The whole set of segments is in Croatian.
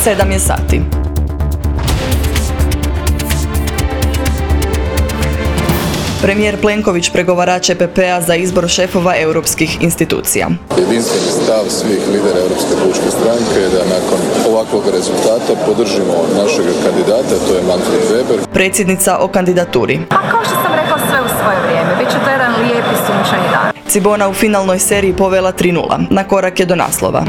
7 je sati. Premijer Plenković pregovarač EPP-a za izbor šefova europskih institucija. Jedinstveni stav svih lidera Europske pučke stranke je da nakon ovakvog rezultata podržimo našeg kandidata, to je Manfred Weber. Predsjednica o kandidaturi. A kao što sam rekla, sve u svoje vrijeme. Biće to jedan lijep i sunčani dan. Cibona u finalnoj seriji povela 3:0. Na korak je do naslova.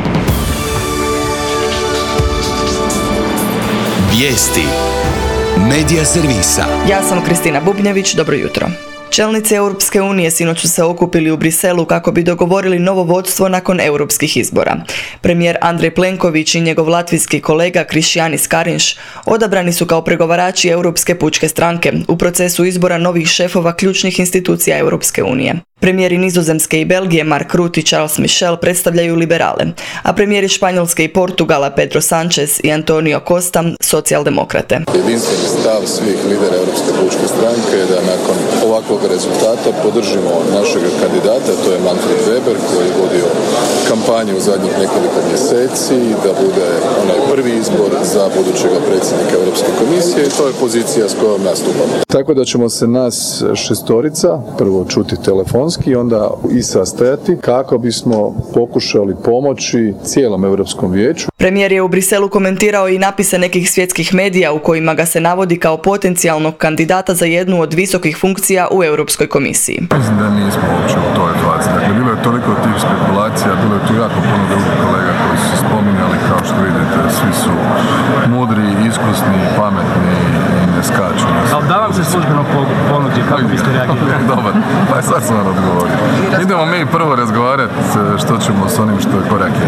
Vijesti Medija servisa. Ja sam Kristina Bubnjević, dobro jutro. Čelnici Europske unije sinoć su se okupili u Briselu kako bi dogovorili novo vodstvo nakon europskih izbora. Premijer Andrej Plenković i njegov latvijski kolega Krišjanis Karinš odabrani su kao pregovarači Europske pučke stranke u procesu izbora novih šefova ključnih institucija Europske unije. Premijeri Nizozemske i Belgije Mark Rutte i Charles Michel predstavljaju liberale, a premijeri Španjolske i Portugala Pedro Sanchez i Antonio Costa socijaldemokrate. Jedinstveni stav svih lidera Europske pučke stranke je da nakon ovakvog rezultata podržimo našeg kandidata, to je Manfred Weber koji je vodio kampanju u zadnjih nekoliko mjeseci, da bude onaj prvi izbor za budućega predsjednika Europske komisije i to je pozicija s kojom nastupamo. Tako da ćemo se nas šestorica prvo čuti telefonski, onda i sastajati kako bismo pokušali pomoći cijelom Europskom vijeću. Premijer je u Briselu komentirao i napise nekih svjetskih medija u kojima ga se navodi kao potencijalnog kandidata za jednu od visokih funkcija u Europskoj komisiji. Mislim da nismo uopće u toj fazi. Dakle, bilo je toliko tih spekulacija, bilo je tu jako puno drugih kolega koji su se spominjali, kao što vidite, svi su mudri, iskusni, pametni i ne skaču. Ali da vam se službeno ponudi, kako biste reagirali? Dobar, pa sad sam vam odgovorio. Idemo mi prvo razgovarati što ćemo s onim što je korak jedan.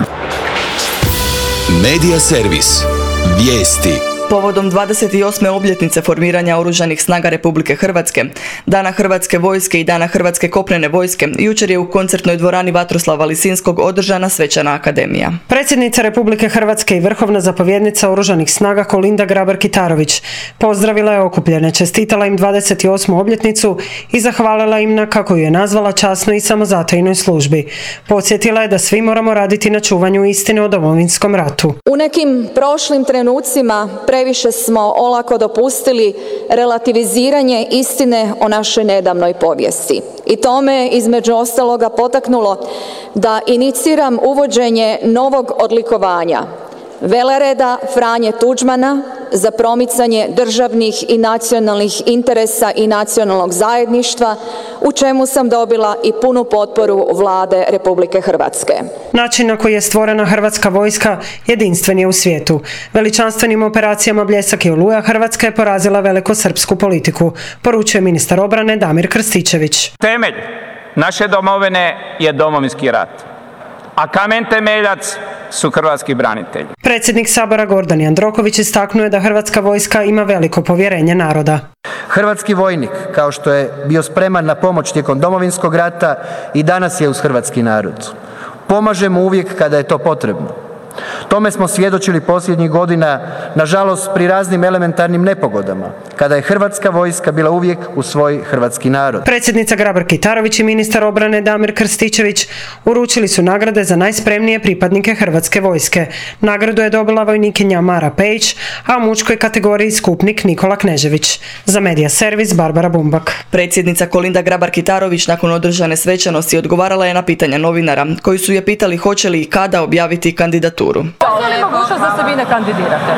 Medija servis. Vijesti. Povodom 28. obljetnice formiranja Oružanih snaga Republike Hrvatske, Dana Hrvatske vojske i Dana Hrvatske kopnene vojske, jučer je u koncertnoj dvorani Vatroslava Lisinskog održana svečana akademija. Predsjednica Republike Hrvatske i vrhovna zapovjednica Oružanih snaga Kolinda Grabar-Kitarović pozdravila je okupljene, čestitala im 28. obljetnicu i zahvalila im na, kako ju je nazvala, časnoj i samozatajnoj službi. Podsjetila je da svi moramo raditi na čuvanju istine o Domovinskom ratu. U nekim prošlim trenucima previše smo olako dopustili relativiziranje istine o našoj nedavnoj povijesti. I to me između ostaloga potaknulo da iniciram uvođenje novog odlikovanja velereda Franje Tuđmana za promicanje državnih i nacionalnih interesa i nacionalnog zajedništva, u čemu sam dobila i punu potporu Vlade Republike Hrvatske. Način na koji je stvorena Hrvatska vojska jedinstven je u svijetu. Veličanstvenim operacijama Bljesak i Oluja Hrvatska je porazila velikosrpsku politiku, poručuje ministar obrane Damir Krstičević. Temelj naše domovine je Domovinski rat, a kamen temeljac su hrvatski branitelji. Predsjednik Sabora Gordan Jandroković istaknuo je da Hrvatska vojska ima veliko povjerenje naroda. Hrvatski vojnik, kao što je bio spreman na pomoć tijekom Domovinskog rata, i danas je uz hrvatski narod. Pomaže mu uvijek kada je to potrebno. Tome smo svjedočili posljednjih godina, nažalost pri raznim elementarnim nepogodama, kada je Hrvatska vojska bila uvijek uz svoj hrvatski narod. Predsjednica Grabar-Kitarović i ministar obrane Damir Krstičević uručili su nagrade za najspremnije pripadnike Hrvatske vojske. Nagradu je dobila vojnikinja Mara Pejić, a u muškoj kategoriji skupnik Nikola Knežević. Za Medija servis Barbara Bumbak. Predsjednica Kolinda Grabar-Kitarović nakon održane svečanosti odgovarala je na pitanja novinara, koji su je pitali hoće li i kada objaviti kandidaturu. Postoji li mogućnost da se vi ne kandidirate?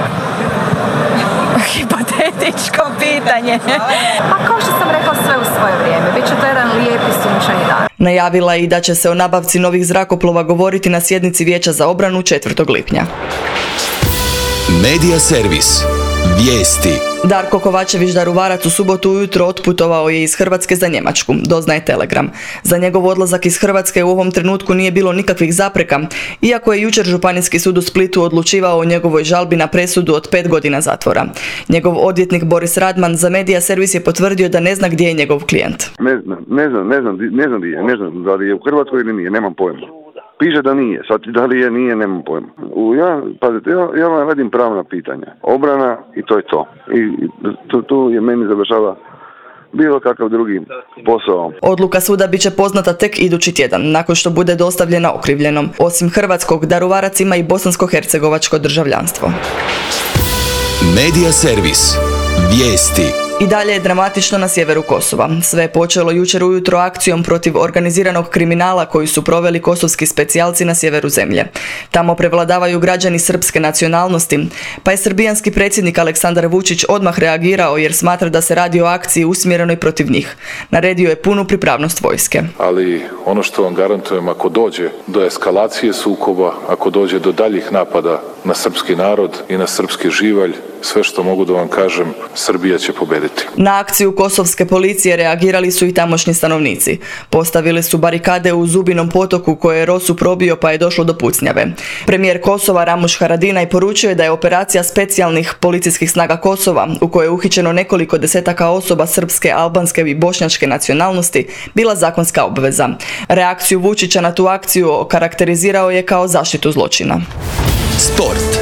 Hipotetičko pitanje. A kao što sam rekla, sve u svoje vrijeme. Biće to jedan lijep i sunčani dan. Najavila je i da će se o nabavci novih zrakoplova govoriti na sjednici Vijeća za obranu 4. lipnja. Medija servis. Vijesti. Darko Kovačević Daruvarac u subotu ujutro otputovao je iz Hrvatske za Njemačku, doznaje Telegram. Za njegov odlazak iz Hrvatske u ovom trenutku nije bilo nikakvih zapreka, iako je jučer Županijski sud u Splitu odlučivao o njegovoj žalbi na presudu od 5 godina zatvora. Njegov odvjetnik Boris Radman za Medija servis je potvrdio da ne zna gdje je njegov klijent. Ne znam da li je u Hrvatskoj ili nije, nemam pojma. Piše da nije, sad da li je, nije, nemam pojma. Ja vam radim pravna pitanja. Obrana i to je to. I tu je meni završava bilo kakav drugi posao. Odluka suda bit će poznata tek idući tjedan, nakon što bude dostavljena okrivljenom. Osim hrvatskog, Daruvarac ima i bosansko-hercegovačko državljanstvo. Medija servis. Vijesti. I dalje je dramatično na sjeveru Kosova. Sve je počelo jučer ujutro akcijom protiv organiziranog kriminala koju su proveli kosovski specijalci na sjeveru zemlje. Tamo prevladavaju građani srpske nacionalnosti, pa je srbijanski predsjednik Aleksandar Vučić odmah reagirao jer smatra da se radi o akciji usmjerenoj protiv njih. Naredio je punu pripravnost vojske. Ali ono što vam garantujem, ako dođe do eskalacije sukoba, ako dođe do daljih napada na srpski narod i na srpski živalj, sve što mogu da vam kažem, Srbija će pobediti. Na akciju kosovske policije reagirali su i tamošnji stanovnici. Postavili su barikade u Zubinom potoku koje je Rosu probio pa je došlo do pucnjave. Premijer Kosova Ramuš Haradinaj poručio je da je operacija specijalnih policijskih snaga Kosova, u kojoj je uhićeno nekoliko desetaka osoba srpske, albanske i bošnjačke nacionalnosti, bila zakonska obveza. Reakciju Vučića na tu akciju karakterizirao je kao zaštitu zločina. Sport.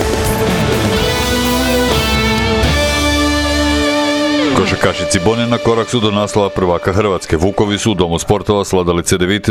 Košarkaši Cibone na korak su do naslova prvaka Hrvatske. Vukovi su u Domu sportova sladali Cedevitu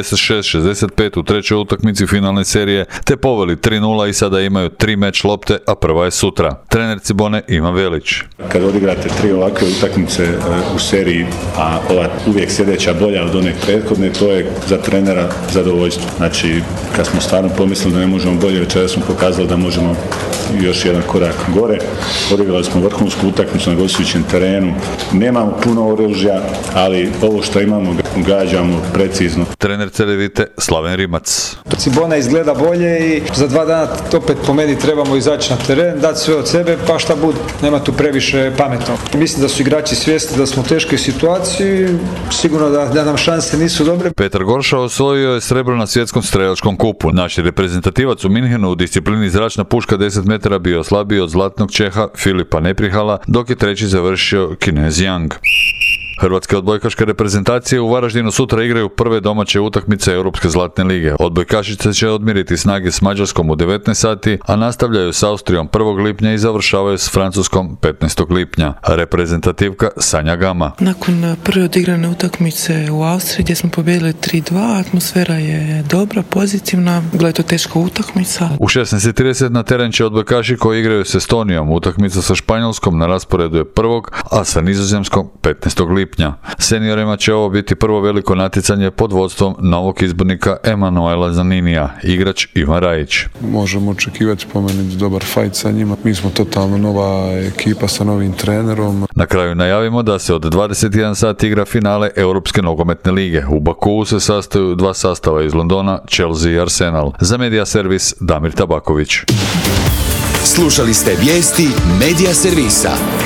76-65 u trećoj utakmici finalne serije, te poveli 3-0 i sada imaju 3 meč lopte, a prva je sutra. Trener Cibone Ivan Velić. Kad odigrate 3 ovakve utakmice u seriji, a ova uvijek sljedeća bolja od one prethodne, to je za trenera zadovoljstvo. Znači, kad smo stvarno pomislili da ne možemo bolje, večera smo pokazali da možemo još jedan korak gore. Odigrali smo vrhunsku utakmicu na gostujućem terenu. Nemamo puno oružja, ali ovo što imamo gađamo precizno. Trener Cedevite Slaven Rimac. Cibona izgleda bolje i za 2 dana opet po meni trebamo izaći na teren, dati sve od sebe, pa šta bude. Nema tu previše pametno. Mislim da su igrači svjesni da smo u teškoj situaciji, sigurno da nam šanse nisu dobre. Petar Gorša osvojio je srebro na svjetskom strelačkom kupu. Naš reprezentativac u Minhenu u disciplini zračna puška 10 metara bio slabiji od zlatnog Čeha Filipa Neprihala, dok je treći završio Kinez Yang. Hrvatske odbojkaške reprezentacije u Varaždinu sutra igraju prve domaće utakmice Europske zlatne lige. Odbojkašice će odmiriti snage s Mađarskom u 19 sati, a nastavljaju s Austrijom 1. lipnja i završavaju s Francuskom 15. lipnja. Reprezentativka Sanja Gama. Nakon prve odigrane utakmice u Austriji gdje smo pobijedili 3-2, atmosfera je dobra, pozitivna, bila je to teška utakmica. U 16:30 na teren će odbojkaši koji igraju s Estonijom. Utakmica sa Španjolskom na rasporedu je 1. a sa Nizozemskom 15. lipnja. Seniorima će ovo biti prvo veliko natjecanje pod vodstvom novog izbornika Emanuela Zaninija, igrač Ivan Rajić. Možemo očekivati po meni dobar fajt sa njima. Mi smo totalno nova ekipa sa novim trenerom. Na kraju najavimo da se od 21 sat igra finale Europske nogometne lige. U Bakuu se sastaju 2 sastava iz Londona, Chelsea i Arsenal. Za Medija servis Damir Tabaković. Slušali ste vijesti Medija servisa.